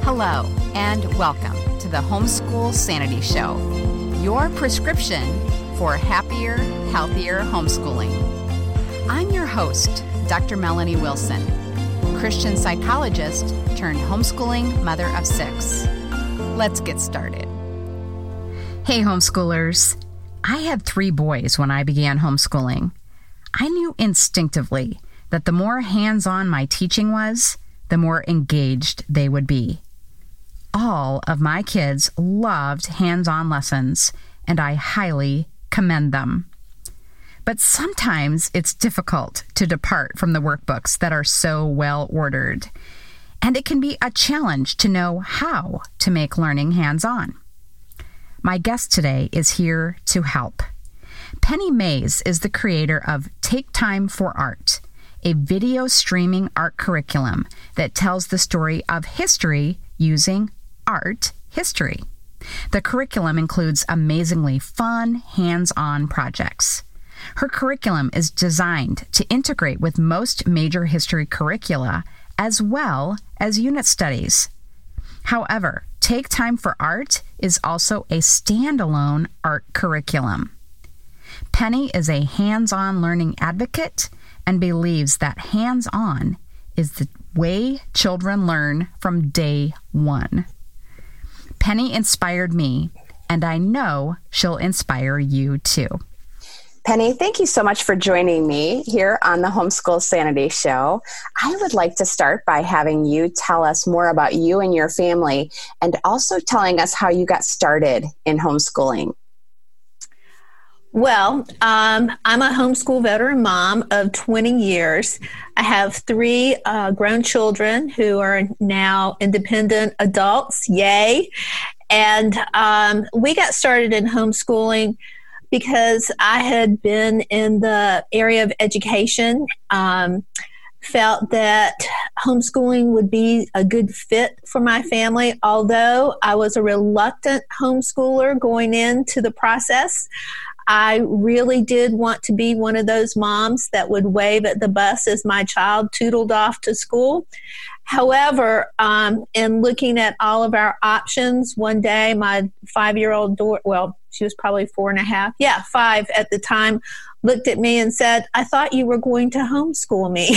Hello, and welcome to the Homeschool Sanity Show, your prescription for happier, healthier homeschooling. I'm your host, Dr. Melanie Wilson, Christian psychologist turned homeschooling mother of 6. Let's get started. Hey, homeschoolers. I had 3 boys when I began homeschooling. I knew instinctively that the more hands-on my teaching was, the more engaged they would be. All of my kids loved hands-on lessons, and I highly commend them. But sometimes it's difficult to depart from the workbooks that are so well ordered, and it can be a challenge to know how to make learning hands-on. My guest today is here to help. Penny Mays is the creator of Take Time for Art, a video streaming art curriculum that tells the story of history using art history. The curriculum includes amazingly fun, hands-on projects. Her curriculum is designed to integrate with most major history curricula as well as unit studies. However, Take Time for Art is also a standalone art curriculum. Penny is a hands-on learning advocate and believes that hands-on is the way children learn from day one. Penny inspired me, and I know she'll inspire you too. Penny, thank you so much for joining me here on the Homeschool Sanity Show. I would like to start by having you tell us more about you and your family, and also telling us how you got started in homeschooling. Well, I'm a homeschool veteran mom of 20 years. I have 3 grown children who are now independent adults. Yay. And we got started in homeschooling because I had been in the area of education, felt that homeschooling would be a good fit for my family. Although I was a reluctant homeschooler going into the process, I really did want to be one of those moms that would wave at the bus as my child tootled off to school. However, in looking at all of our options, one day my 5-year-old daughter, well, she was probably 4.5, 5 at the time, looked at me and said, "I thought you were going to homeschool me."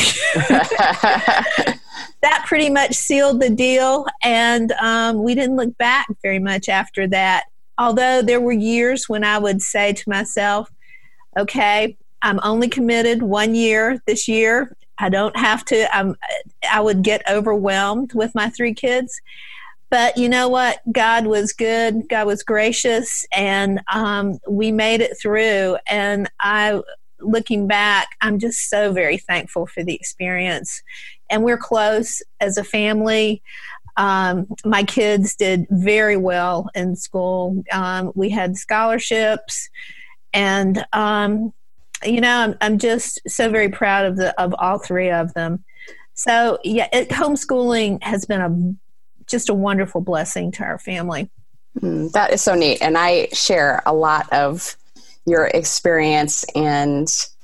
That pretty much sealed the deal, and we didn't look back very much after that. Although there were years when I would say to myself, okay, I'm only committed 1 year this year. I don't have to, I would get overwhelmed with my 3 kids. But you know what? God was good. God was gracious. And we made it through. And looking back, I'm just so very thankful for the experience. And we're close as a family. My kids did very well in school. We had scholarships, and I'm just so very proud of all 3 of them. So homeschooling has been just a wonderful blessing to our family. That is so neat, and I share a lot of your experience, and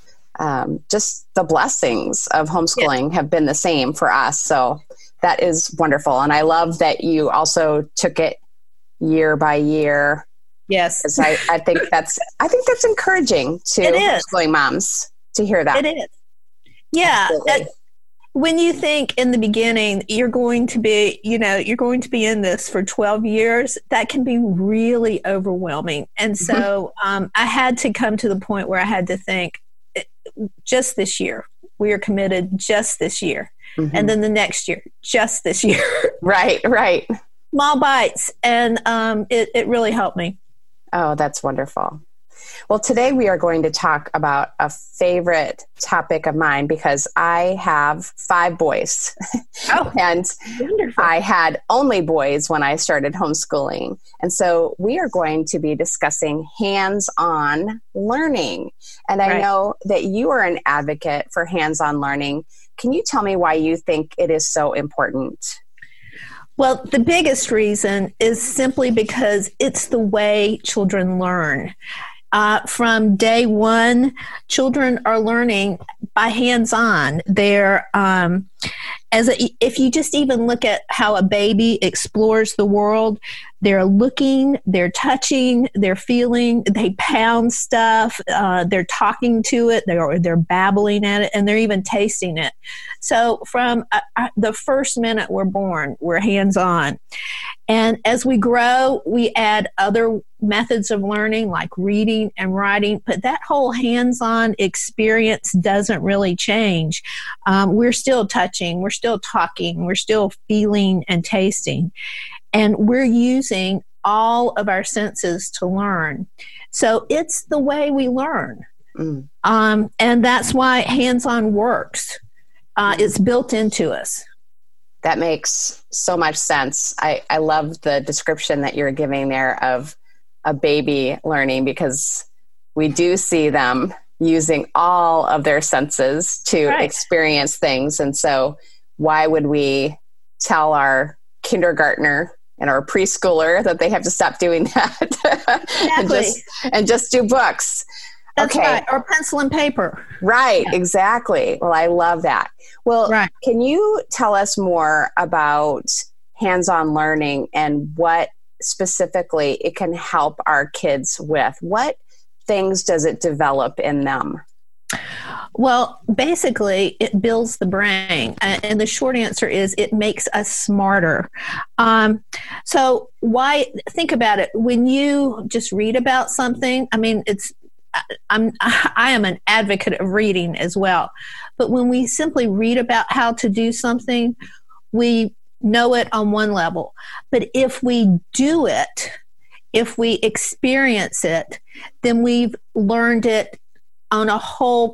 just the blessings of homeschooling have been the same for us. So that is wonderful. And I love that you also took it year by year. Yes. I think that's encouraging to homeschooling moms to hear that. It is. Yeah. When you think in the beginning, you're going to be in this for 12 years, that can be really overwhelming. And so I had to come to the point where I had to think, just this year, we are committed just this year. And then the next year, just this year. Right. Small bites. And it really helped me. Oh, that's wonderful. Well, today we are going to talk about a favorite topic of mine, because I have 5 boys. Oh, and wonderful. I had only boys when I started homeschooling. And so we are going to be discussing hands-on learning. And I know that you are an advocate for hands-on learning. Can you tell me why you think it is so important? Well, the biggest reason is simply because it's the way children learn. From day one, children are learning by hands-on. And if you just even look at how a baby explores the world, they're looking, they're touching, they're feeling, they pound stuff, they're talking to it, they're babbling at it, and they're even tasting it. So from the first minute we're born, we're hands-on. And as we grow, we add other methods of learning like reading and writing, but that whole hands-on experience doesn't really change. We're still touching, we're still talking, we're still feeling and tasting, and we're using all of our senses to learn. So it's the way we learn. And that's why hands-on works. It's built into us. That makes so much sense. I love the description that you're giving there of a baby learning, because we do see them using all of their senses to experience things. And so why would we tell our kindergartner and our preschooler that they have to stop doing that and just do books? That's right. Or pencil and paper. Right. Yeah. Exactly. Well, I love that. Well, Can you tell us more about hands-on learning and what specifically it can help our kids with? What things does it develop in them? Well, basically, it builds the brain. And the short answer is it makes us smarter. So think about it. When you just read about something, I mean, I am an advocate of reading as well. But when we simply read about how to do something, we know it on one level. But if we do it, if we experience it, then we've learned it on a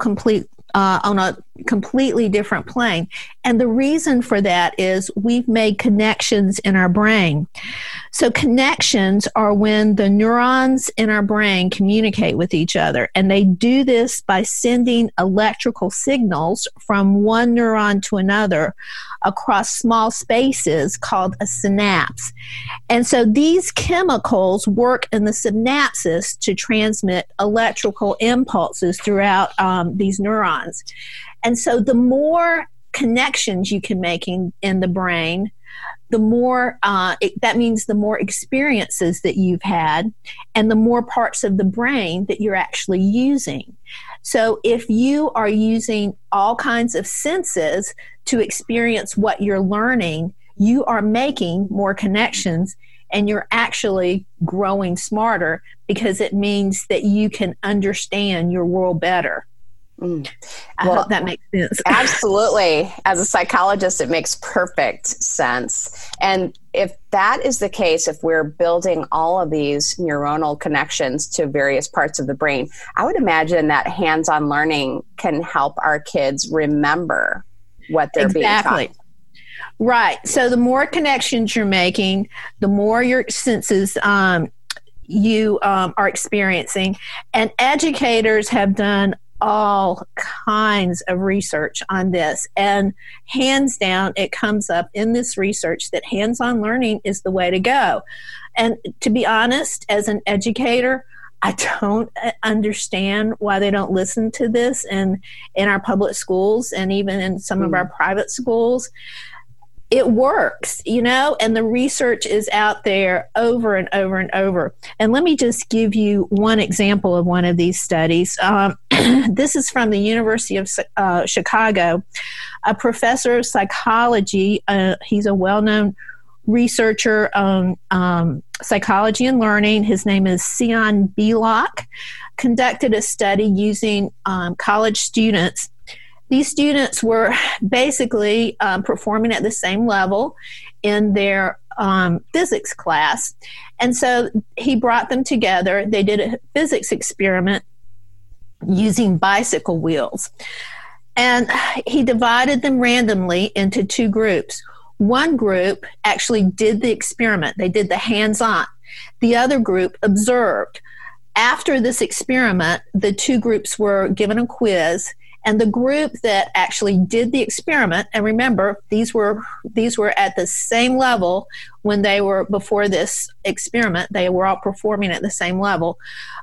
completely different plane. And the reason for that is we've made connections in our brain. So connections are when the neurons in our brain communicate with each other. And they do this by sending electrical signals from one neuron to another across small spaces called a synapse. And so these chemicals work in the synapses to transmit electrical impulses throughout these neurons. And so the more connections you can make in the brain, the more, that means the more experiences that you've had and the more parts of the brain that you're actually using. So if you are using all kinds of senses to experience what you're learning, you are making more connections and you're actually growing smarter, because it means that you can understand your world better. I hope that makes sense. Absolutely. As a psychologist, it makes perfect sense. And if that is the case, if we're building all of these neuronal connections to various parts of the brain, I would imagine that hands-on learning can help our kids remember what they're being taught. Right. So the more connections you're making, the more your senses you are experiencing. And educators have done all kinds of research on this. And hands down, it comes up in this research that hands-on learning is the way to go. And to be honest, as an educator, I don't understand why they don't listen to this in our public schools and even in some of our private schools. It works, and the research is out there over and over and over. And let me just give you one example of one of these studies. This is from the University of Chicago. A professor of psychology, he's a well-known researcher on psychology and learning. His name is Sion Belock, conducted a study using college students. These students were basically performing at the same level in their physics class. And so he brought them together. They did a physics experiment using bicycle wheels. And he divided them randomly into two groups. One group actually did the experiment. They did the hands-on. The other group observed. After this experiment, the two groups were given a quiz. And the group that actually did the experiment, and remember, these were at the same level when they were before this experiment. They were all performing at the same level.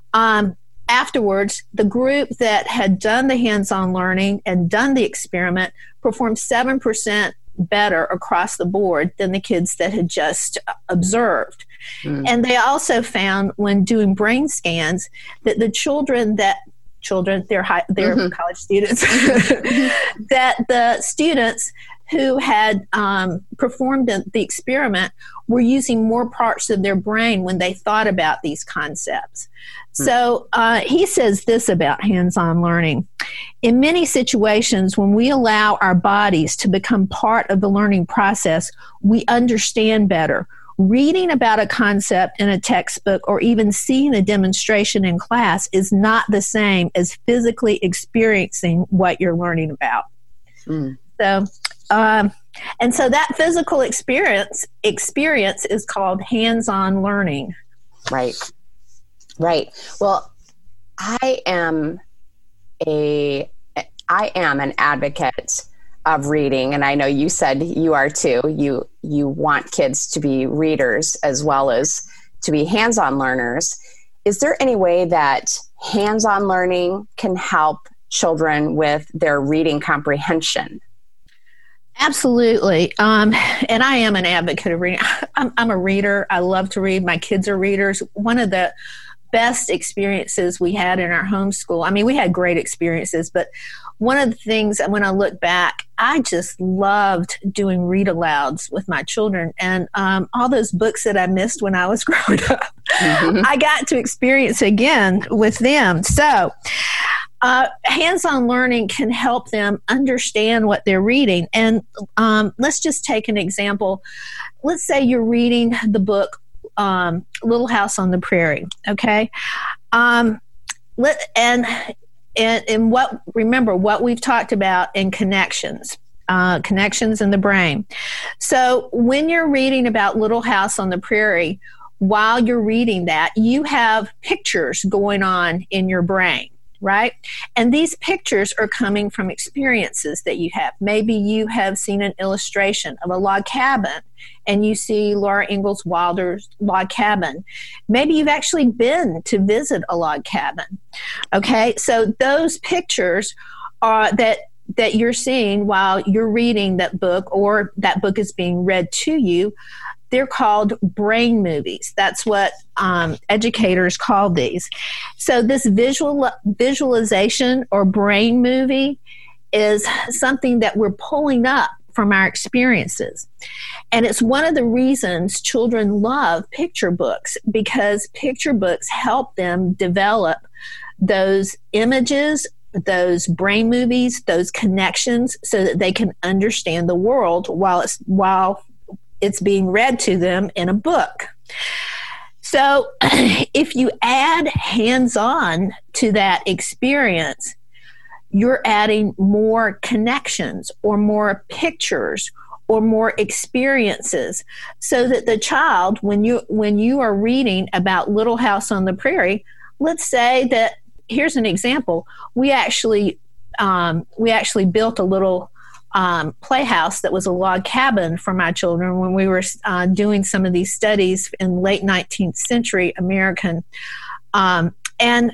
Afterwards, the group that had done the hands-on learning and done the experiment performed 7% better across the board than the kids that had just observed. And they also found when doing brain scans that the children, they're college students, that the students who had performed the experiment were using more parts of their brain when they thought about these concepts. So he says this about hands-on learning. In many situations, when we allow our bodies to become part of the learning process, we understand better. Reading about a concept in a textbook or even seeing a demonstration in class is not the same as physically experiencing what you're learning about. So, and so that physical experience is called hands-on learning. Right. Well, I am an advocate of reading, and I know you said you are too. You want kids to be readers as well as to be hands-on learners. Is there any way that hands-on learning can help children with their reading comprehension? Absolutely. And I am an advocate of reading. I'm a reader. I love to read. My kids are readers. One of the best experiences we had in our homeschool, I mean, we had great experiences, but one of the things when I look back, I just loved doing read alouds with my children, and all those books that I missed when I was growing up, I got to experience again with them. So hands-on learning can help them understand what they're reading. And let's just take an example. Let's say you're reading the book Little House on the Prairie, okay? And remember what we've talked about in connections in the brain. So when you're reading about Little House on the Prairie, while you're reading that, you have pictures going on in your brain, right? And these pictures are coming from experiences that you have. Maybe you have seen an illustration of a log cabin and you see Laura Ingalls Wilder's log cabin. Maybe you've actually been to visit a log cabin. Okay, so those pictures are that you're seeing while you're reading that book, or that book is being read to you, they're called brain movies. That's what educators call these. So this visualization or brain movie is something that we're pulling up from our experiences. And it's one of the reasons children love picture books, because picture books help them develop those images, those brain movies, those connections, so that they can understand the world while it's being read to them in a book. So if you add hands-on to that experience, you're adding more connections or more pictures or more experiences, so that the child, when you are reading about Little House on the Prairie, let's say that, here's an example, we actually built a little playhouse that was a log cabin for my children when we were doing some of these studies in late 19th century American. And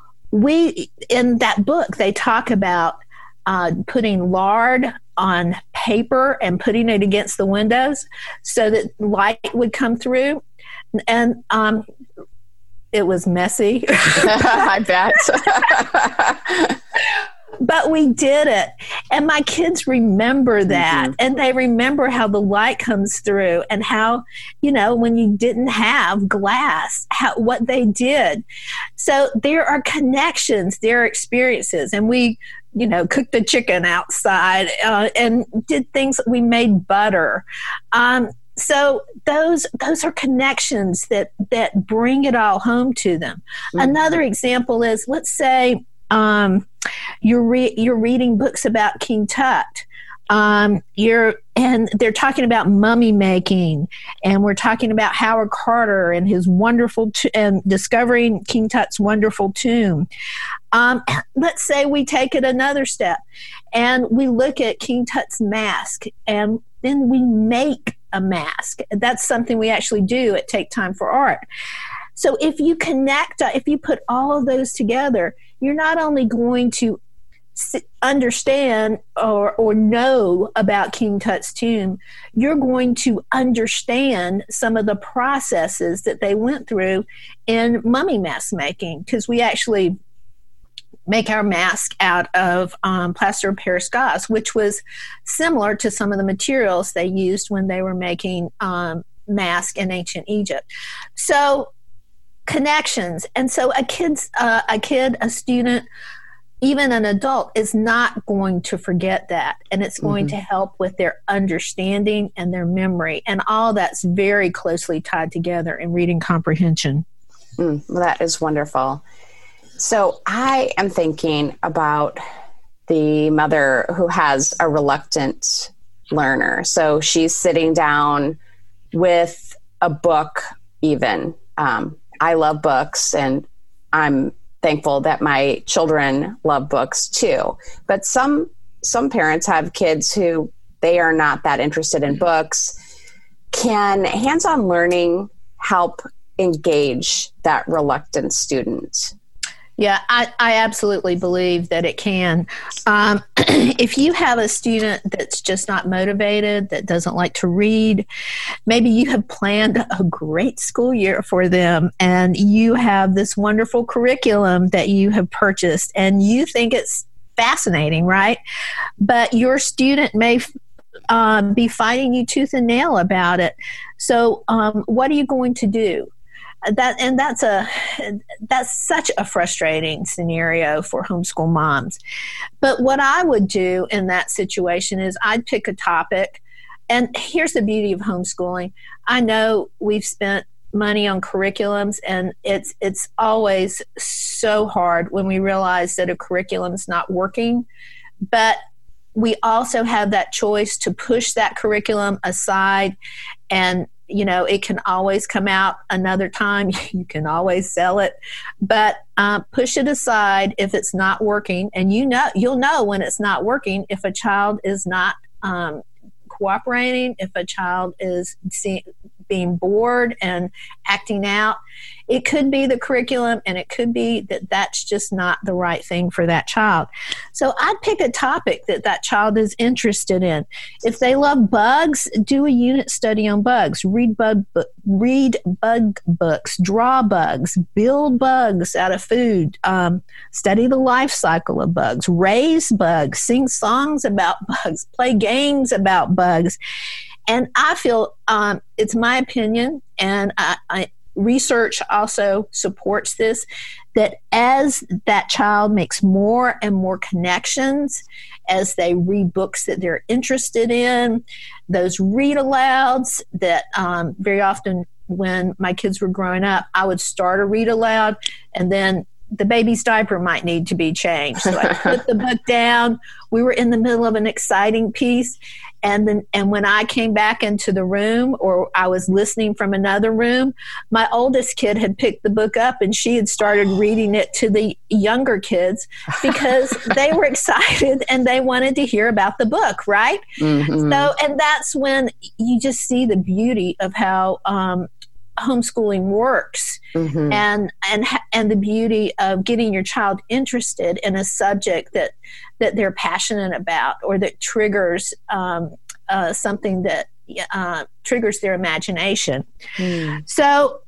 in that book, they talk about putting lard on paper and putting it against the windows so that light would come through. And it was messy. I bet. But we did it. And my kids remember that. And they remember how the light comes through and how, when you didn't have glass, what they did. So there are connections, there are experiences. And we, cooked the chicken outside and did things. We made butter. So those are connections that bring it all home to them. Another example is, let's say, you're reading books about King Tut. And they're talking about mummy making, and we're talking about Howard Carter and his wonderful and discovering King Tut's wonderful tomb. Let's say we take it another step and we look at King Tut's mask, and then we make a mask. That's something we actually do at Take Time for Art. So if you put all of those together, you're not only going to understand or know about King Tut's tomb, you're going to understand some of the processes that they went through in mummy mask making, because we actually make our mask out of plaster of Paris gauze, which was similar to some of the materials they used when they were making masks in ancient Egypt. So connections. And so a kid, a student, even an adult is not going to forget that. And it's going to help with their understanding and their memory. And all that's very closely tied together in reading comprehension. Well, that is wonderful. So I am thinking about the mother who has a reluctant learner. So she's sitting down with a book even. I love books, and I'm thankful that my children love books too. But some parents have kids who they are not that interested in books. Can hands-on learning help engage that reluctant student? Yeah, I absolutely believe that it can. If you have a student that's just not motivated, that doesn't like to read, maybe you have planned a great school year for them, and you have this wonderful curriculum that you have purchased, and you think it's fascinating, right? But your student may be fighting you tooth and nail about it. So what are you going to do? That's such a frustrating scenario for homeschool moms. But what I would do in that situation is I'd pick a topic. And here's the beauty of homeschooling. I know we've spent money on curriculums, and it's always so hard when we realize that a curriculum's not working. But we also have that choice to push that curriculum aside, and it can always come out another time. You can always sell it, but push it aside if it's not working. And you'll know when it's not working if a child is not cooperating, if a child is being bored and acting out. It could be the curriculum, and it could be that that's just not the right thing for that child. So I'd pick a topic that child is interested in. If they love bugs, do a unit study on bugs. Read bug books, draw bugs, build bugs out of food, study the life cycle of bugs, raise bugs, sing songs about bugs, play games about bugs. And I feel it's my opinion, and research also supports this, that as that child makes more and more connections, as they read books that they're interested in, those read alouds that very often when my kids were growing up, I would start a read aloud, and then the baby's diaper might need to be changed. So I put the book down. We were in the middle of an exciting piece. And when I came back into the room, or I was listening from another room, my oldest kid had picked the book up, and she had started reading it to the younger kids because they were excited and they wanted to hear about the book, right? Mm-hmm. So, and that's when you just see the beauty of how homeschooling works, mm-hmm. and the beauty of getting your child interested in a subject that they're passionate about, or that triggers something that triggers their imagination. So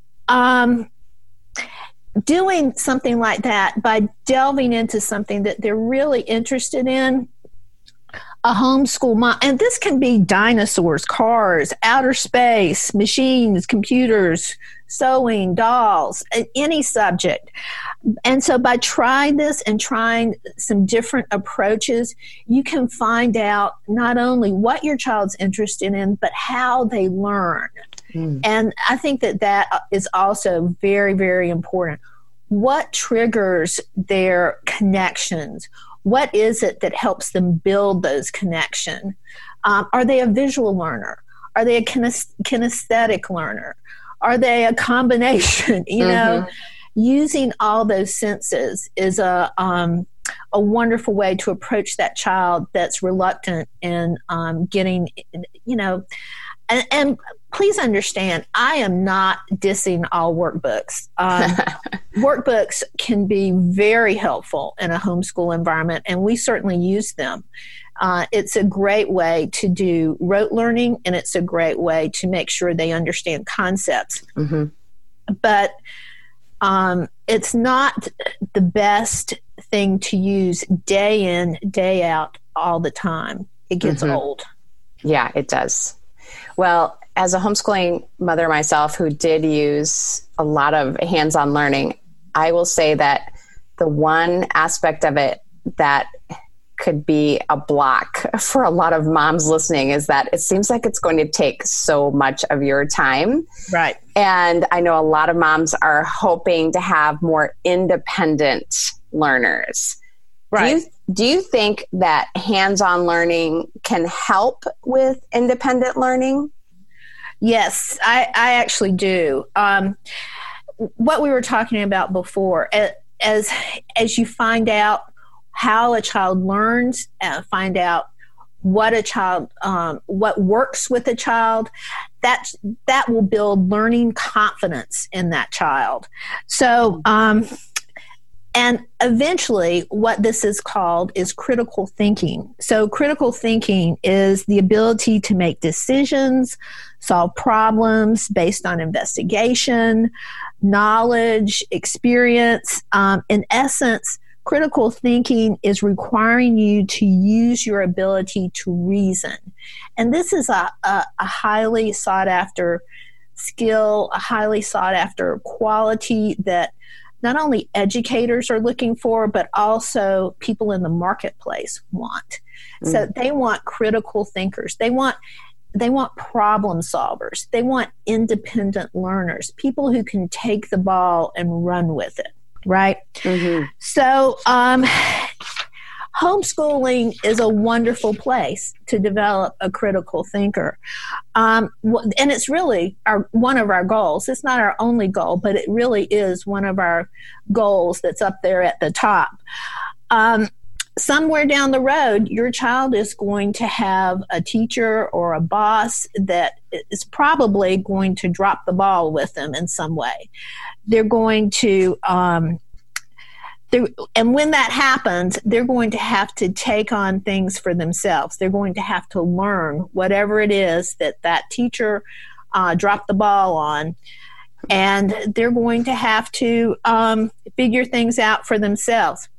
doing something like that by delving into something that they're really interested in, a homeschool mom, and this can be dinosaurs, cars, outer space, machines, computers, sewing, dolls, any subject. And so by trying this and trying some different approaches, you can find out not only what your child's interested in, but how they learn. And I think that is also very, very important. What triggers their connections? What is it that helps them build those connections? Are they a visual learner? Are they a kinesthetic learner? Are they a combination? Using all those senses is a wonderful way to approach that child that's reluctant in getting, and please understand, I am not dissing all workbooks. Workbooks can be very helpful in a homeschool environment, and we certainly use them. It's a great way to do rote learning, and it's a great way to make sure they understand concepts. Mm-hmm. But it's not the best thing to use day in, day out, all the time. It gets old. Yeah, it does. Well, as a homeschooling mother myself who did use a lot of hands-on learning, I will say that the one aspect of it that could be a block for a lot of moms listening is that it seems like it's going to take so much of your time. Right. And I know a lot of moms are hoping to have more independent learners. Right. Do you think that hands-on learning can help with independent learning? Yes, I actually do. What we were talking about before, as you find out how a child learns, find out what a child, what works with a child, that will build learning confidence in that child. So, and eventually what this is called is critical thinking. So critical thinking is the ability to make decisions, solve problems based on investigation, knowledge, experience. In essence, critical thinking is requiring you to use your ability to reason. And this is a highly sought after skill, a highly sought after quality that not only educators are looking for, but also people in the marketplace want. So they want critical thinkers. They want problem solvers. They want independent learners, people who can take the ball and run with it, right? Mm-hmm. So homeschooling is a wonderful place to develop a critical thinker. And it's really one of our goals. It's not our only goal, but it really is one of our goals that's up there at the top. Somewhere down the road, your child is going to have a teacher or a boss that is probably going to drop the ball with them in some way. They're going to... and when that happens, they're going to have to take on things for themselves. They're going to have to learn whatever it is that teacher dropped the ball on, and they're going to have to figure things out for themselves.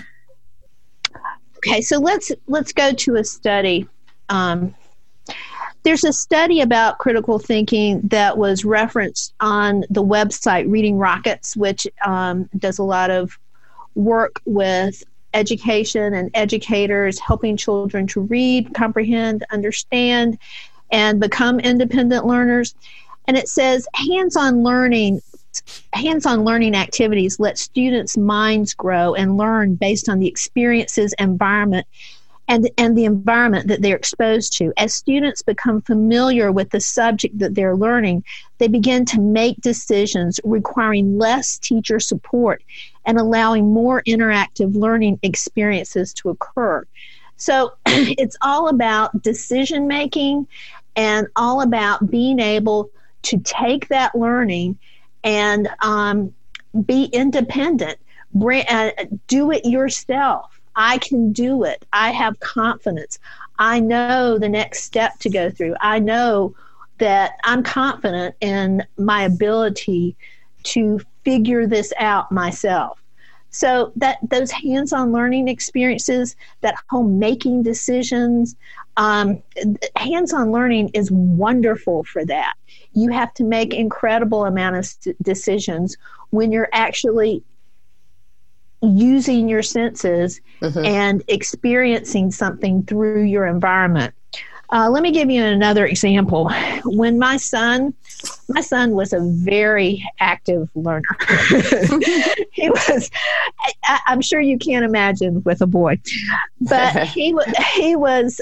Okay, so let's go to a study. There's a study about critical thinking that was referenced on the website Reading Rockets, which does a lot of work with education and educators, helping children to read, comprehend, understand, and become independent learners. And it says hands-on learning activities let students' minds grow and learn based on the experiences, environment, and the environment that they're exposed to. As students become familiar with the subject that they're learning, they begin to make decisions requiring less teacher support and allowing more interactive learning experiences to occur. So it's all about decision making and all about being able to take that learning and be independent. Do it yourself. I can do it. I have confidence. I know the next step to go through. I know that I'm confident in my ability to figure this out myself. So that those hands-on learning experiences, that home making decisions, hands-on learning is wonderful for that. You have to make incredible amount of decisions when you're actually using your senses and experiencing something through your environment. Let me give you another example. When my son was a very active learner. He was, I'm sure you can't imagine with a boy, but he was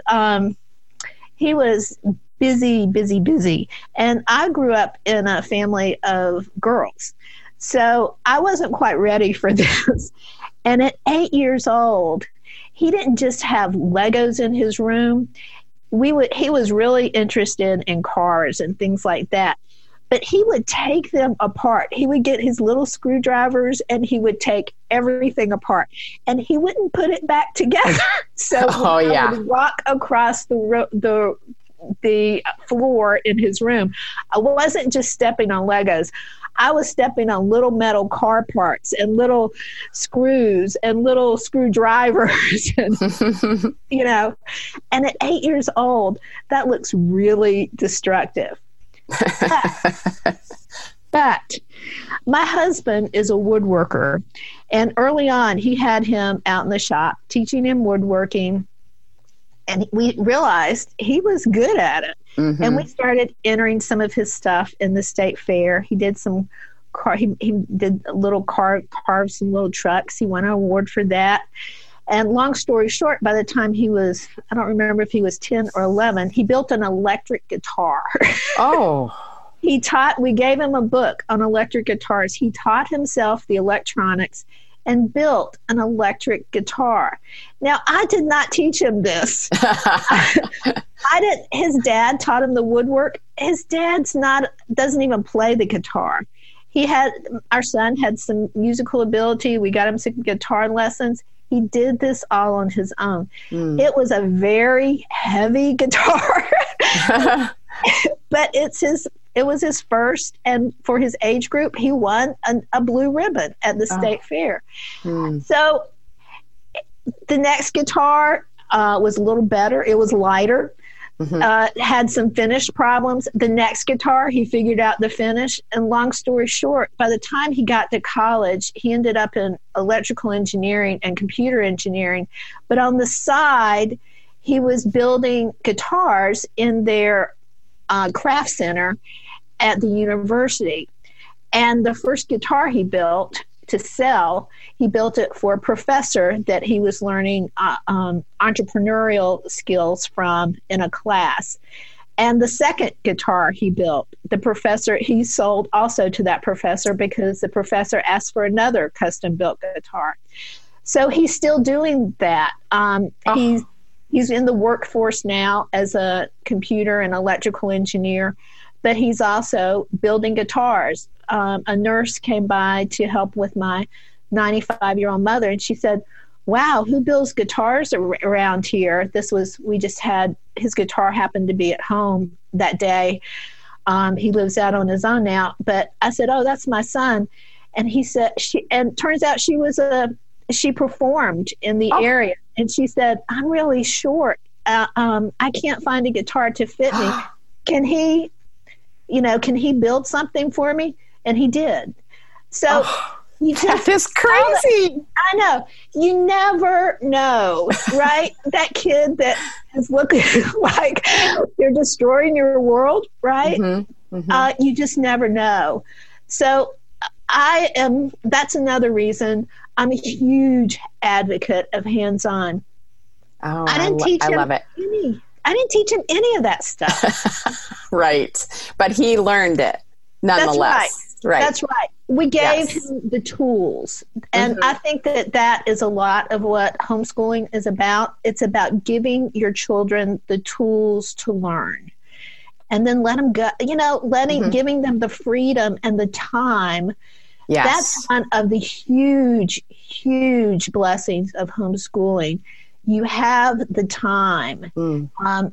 busy. And I grew up in a family of girls. So I wasn't quite ready for this. And at 8 years old, he didn't just have Legos in his room. He was really interested in cars and things like that. But he would take them apart. He would get his little screwdrivers and he would take everything apart, and he wouldn't put it back together. So I would walk across the floor in his room, I wasn't just stepping on Legos. I was stepping on little metal car parts and little screws and little screwdrivers, and, and at 8 years old, that looks really destructive. But my husband is a woodworker, and early on he had him out in the shop teaching him woodworking, and we realized he was good at it. Mm-hmm. And we started entering some of his stuff in the state fair. He did some he did a little carve some little trucks. He won an award for that. And long story short, by the time he was, I don't remember if he was 10 or 11, he built an electric guitar. Oh. We gave him a book on electric guitars. He taught himself the electronics and built an electric guitar. Now, I did not teach him this. His dad taught him the woodwork. His dad's doesn't even play the guitar. Our son had some musical ability. We got him some guitar lessons. He did this all on his own. Mm. It was a very heavy guitar, but it was his first, and for his age group, he won a blue ribbon at the state fair. Mm. So the next guitar was a little better. It was lighter. Mm-hmm. Had some finish problems. The next guitar, he figured out the finish. And long story short, by the time he got to college, he ended up in electrical engineering and computer engineering. But on the side, he was building guitars in their craft center at the university. And the first guitar he built to sell, he built it for a professor that he was learning entrepreneurial skills from in a class. And the second guitar he built, he sold also to that professor because the professor asked for another custom-built guitar. So he's still doing that. He's in the workforce now as a computer and electrical engineer, but he's also building guitars. A nurse came by to help with my 95-year-old mother, and she said, "Wow, who builds guitars around here?" We just had his guitar happened to be at home that day. He lives out on his own now, but I said, "Oh, that's my son," and he said, turns out she performed in the area, and she said, "I'm really short. I can't find a guitar to fit me. Can he build something for me?" And he did. So that is crazy. I know. You never know, right? That kid that is looking like they're destroying your world, right? Mm-hmm. Mm-hmm. You just never know. So that's another reason I'm a huge advocate of hands-on. Oh, I love it. I didn't teach him any of that stuff. Right. But he learned it nonetheless. That's right. We gave him the tools. And I think that is a lot of what homeschooling is about. It's about giving your children the tools to learn. And then let them go, giving them the freedom and the time. Yes. That's one of the huge, huge blessings of homeschooling. You have the time. And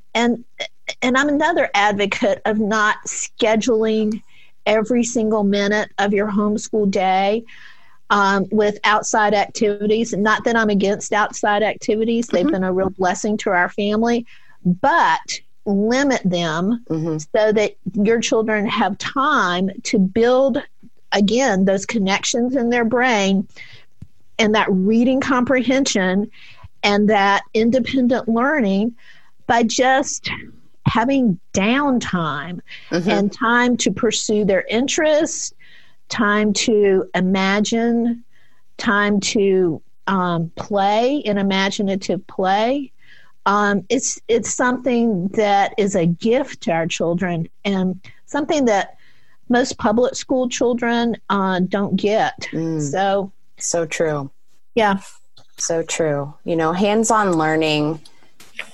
I'm another advocate of not scheduling every single minute of your homeschool day with outside activities. Not that I'm against outside activities. They've been a real blessing to our family, but limit them so that your children have time to build, again, those connections in their brain and that reading comprehension and that independent learning by just having downtime and time to pursue their interests, time to imagine, time to play in imaginative play. It's something that is a gift to our children and something that most public school children don't get. So true. Yeah. So true. Hands-on learning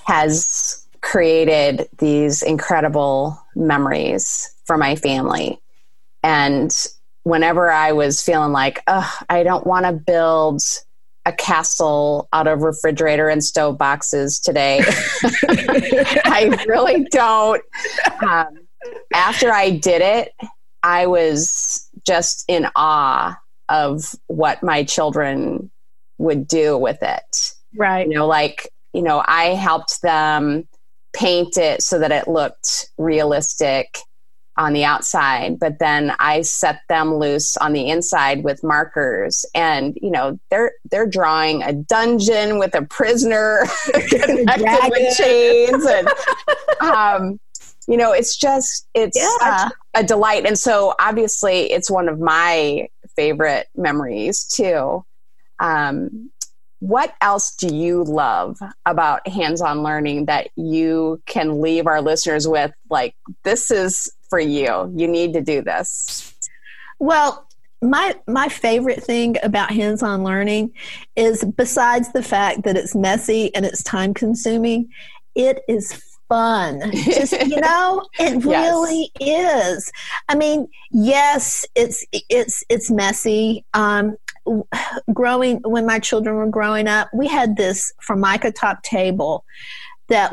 has created these incredible memories for my family. And whenever I was feeling like, I don't want to build a castle out of refrigerator and stove boxes today. I really don't. After I did it, I was just in awe of what my children would do with it. Right. I helped them paint it so that it looked realistic on the outside, but then I set them loose on the inside with markers, and they're drawing a dungeon with a prisoner connected with chains, and it's such a delight. And so obviously it's one of my favorite memories too. What else do you love about hands-on learning that you can leave our listeners with? Like, this is for you. You need to do this. Well, my favorite thing about hands-on learning is, besides the fact that it's messy and it's time-consuming, it is fun. Just, it really is. I mean, yes, it's messy. When my children were growing up, we had this Formica top table that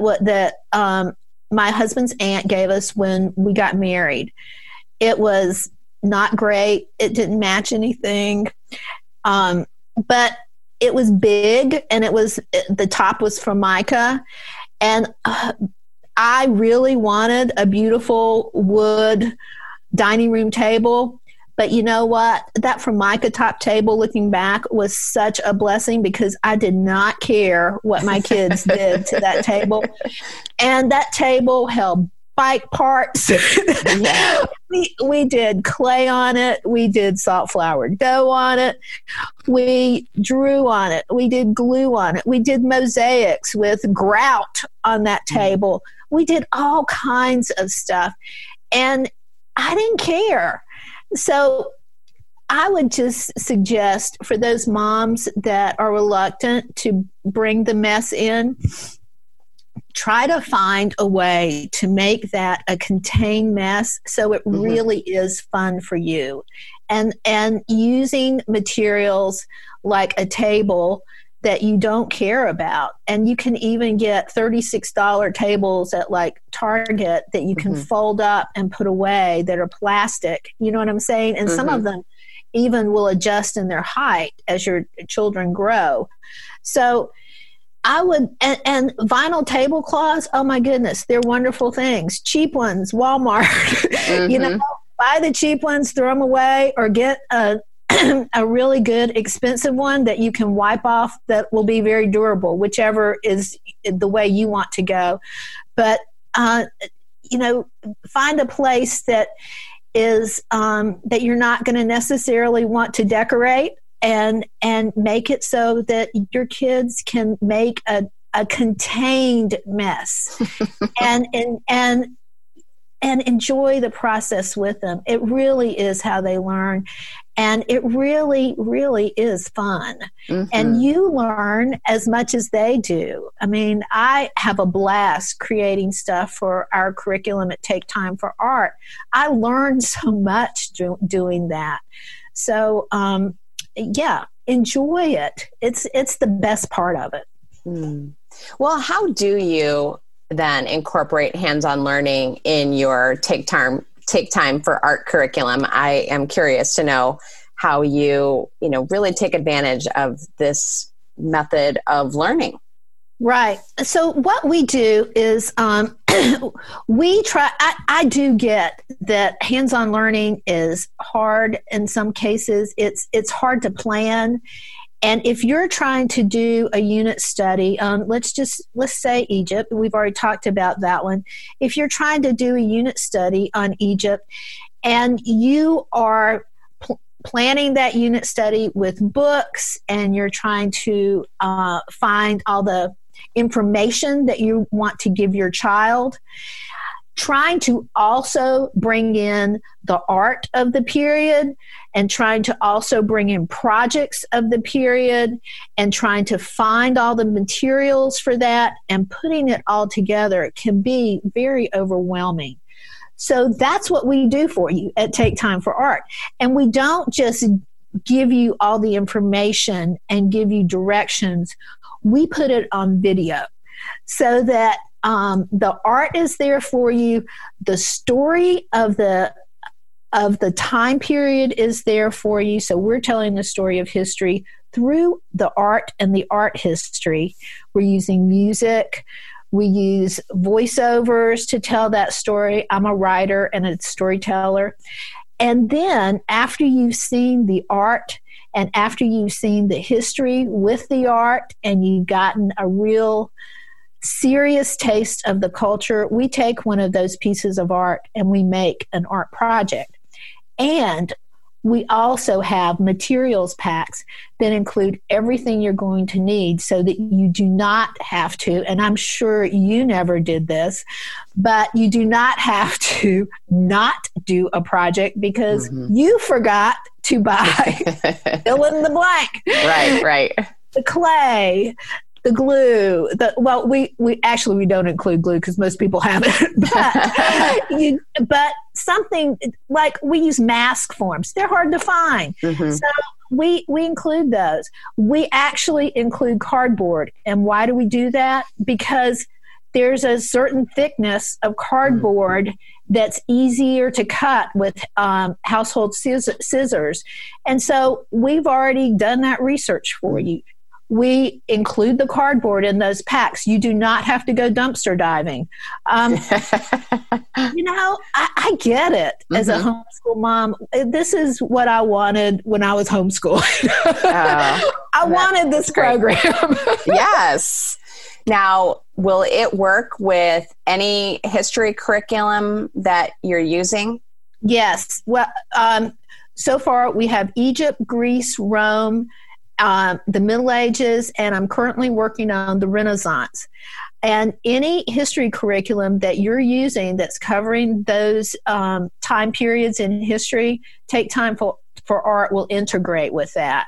my husband's aunt gave us when we got married. It was not great. It didn't match anything. But it was big, and the top was Formica. And I really wanted a beautiful wood dining room table. But you know what? That Formica top table, looking back, was such a blessing, because I did not care what my kids did to that table. And that table held bike parts. Yeah. We did clay on it. We did salt flour dough on it. We drew on it. We did glue on it. We did mosaics with grout on that table. We did all kinds of stuff. And I didn't care. So I would just suggest, for those moms that are reluctant to bring the mess in, try to find a way to make that a contained mess so it really is fun for you. And using materials like a table that you don't care about. And you can even get $36 tables at like Target that you can fold up and put away, that are plastic. You know what I'm saying? And some of them even will adjust in their height as your children grow. So I would, and vinyl tablecloths, oh my goodness, they're wonderful things. Cheap ones, Walmart, buy the cheap ones, throw them away, or get a really good expensive one that you can wipe off that will be very durable, whichever is the way you want to go. But, find a place that is, that you're not going to necessarily want to decorate, and make it so that your kids can make a contained mess and enjoy the process with them. It really is how they learn. And it really, really is fun. And you learn as much as they do. I mean, I have a blast creating stuff for our curriculum at Take Time for Art. I learned so much doing that. So, enjoy it. It's the best part of it. Well, how do you then incorporate hands-on learning in your Take Time for Art curriculum? I am curious to know how you really take advantage of this method of learning. Right. So what we do is we try, I do get that hands-on learning is hard in some cases. It's hard to plan. And if you're trying to do a unit study, let's say Egypt, we've already talked about that one. If you're trying to do a unit study on Egypt and you are planning that unit study with books, and you're trying to find all the information that you want to give your child, trying to also bring in the art of the period, and trying to also bring in projects of the period, and trying to find all the materials for that, and putting it all together can be very overwhelming. So that's what we do for you at Take Time for Art. And we don't just give you all the information and give you directions. We put it on video so that the art is there for you. The story of the time period is there for you. So we're telling the story of history through the art and the art history. We're using music. We use voiceovers to tell that story. I'm a writer and a storyteller. And then after you've seen the art and after you've seen the history with the art and you've gotten a real serious taste of the culture, we take one of those pieces of art and we make an art project. And we also have materials packs that include everything you're going to need so that you do not have to, and I'm sure you never did this, but you do not have to not do a project because you forgot to buy fill in the blank. Right. The clay, the glue. We don't include glue because most people have it. But something like we use mask forms. They're hard to find. So we include those. We actually include cardboard. And why do we do that? Because there's a certain thickness of cardboard that's easier to cut with household scissors. And so we've already done that research for you. We include the cardboard in those packs. You do not have to go dumpster diving. I get it as a homeschool mom. This is what I wanted when I was homeschooling. I wanted this program. Yes. Now, will it work with any history curriculum that you're using? Yes. Well, so far we have Egypt, Greece, Rome, the Middle Ages, and I'm currently working on the Renaissance. And any history curriculum that you're using that's covering those time periods in history, Take Time for Art will integrate with that.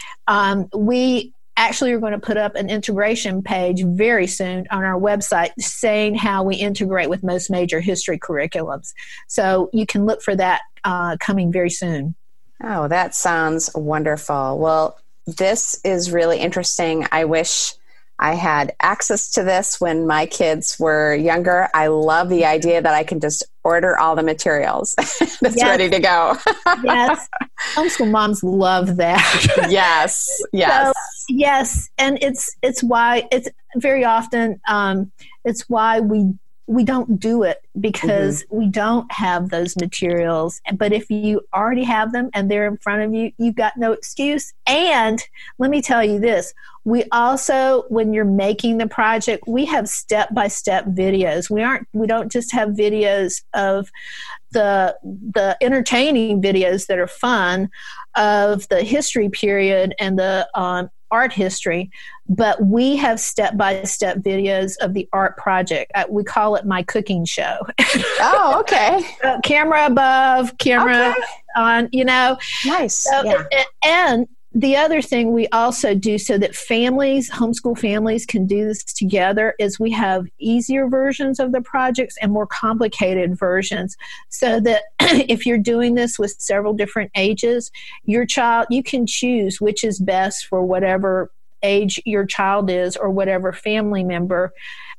We actually are going to put up an integration page very soon on our website saying how we integrate with most major history curriculums. So you can look for that coming very soon. Oh, that sounds wonderful. Well, this is really interesting. I wish I had access to this when my kids were younger. I love the idea that I can just order all the materials that's ready to go. Yes. Homeschool moms love that. Yes. So, yes. And it's why it's very often, it's why we don't do it because we don't have those materials. But if you already have them and they're in front of you, you've got no excuse. And let me tell you this, we also, when you're making the project, we have step-by-step videos. We don't just have videos of the entertaining videos that are fun of the history period and the art history, but we have step-by-step videos of the art project. We call it My Cooking Show. Oh, okay. Camera above, camera on, Nice. So, and the other thing we also do so that homeschool families can do this together is we have easier versions of the projects and more complicated versions so that if you're doing this with several different ages, your child, you can choose which is best for whatever age your child is or whatever family member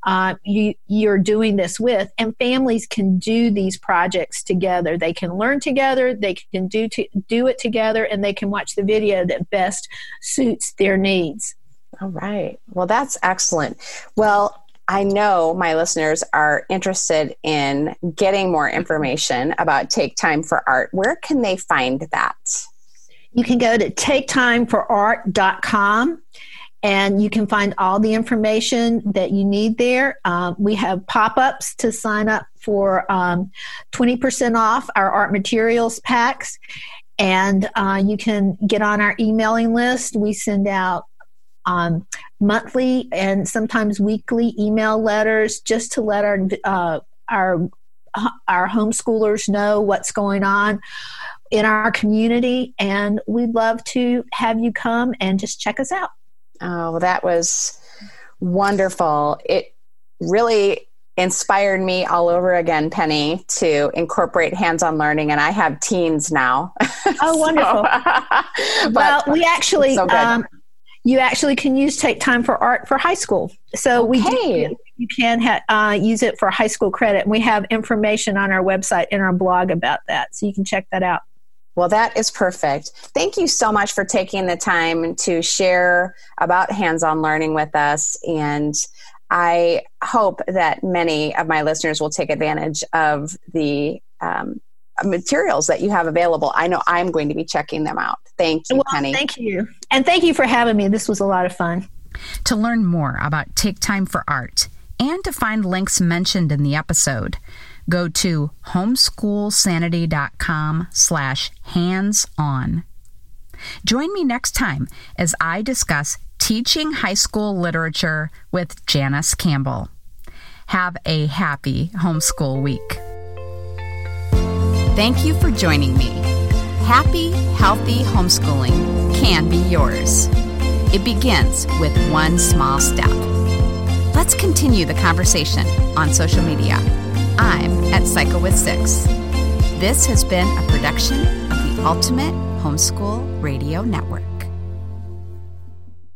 you're doing this with, and families can do these projects together. They can learn together, they can do it together, and they can watch the video that best suits their needs. All right. Well, that's excellent. Well, I know my listeners are interested in getting more information about Take Time for Art. Where can they find that? You can go to taketimeforart.com. And you can find all the information that you need there. We have pop-ups to sign up for 20% off our art materials packs. And you can get on our emailing list. We send out monthly and sometimes weekly email letters just to let our homeschoolers know what's going on in our community. And we'd love to have you come and just check us out. Oh, that was wonderful. It really inspired me all over again, Penny, to incorporate hands-on learning. And I have teens now. Oh, wonderful. Well, we actually, you actually can use Take Time for Art for high school. So you can use it for high school credit. And we have information on our website in our blog about that. So you can check that out. Well, that is perfect. Thank you so much for taking the time to share about hands-on learning with us. And I hope that many of my listeners will take advantage of the materials that you have available. I know I'm going to be checking them out. Thank you, Penny. Thank you. And thank you for having me. This was a lot of fun. To learn more about Take Time for Art and to find links mentioned in the episode, go to homeschoolsanity.com/hands-on. Join me next time as I discuss teaching high school literature with Janice Campbell. Have a happy homeschool week. Thank you for joining me. Happy, healthy homeschooling can be yours. It begins with one small step. Let's continue the conversation on social media. I'm at Psycho with Six. This has been a production of the Ultimate Homeschool Radio Network.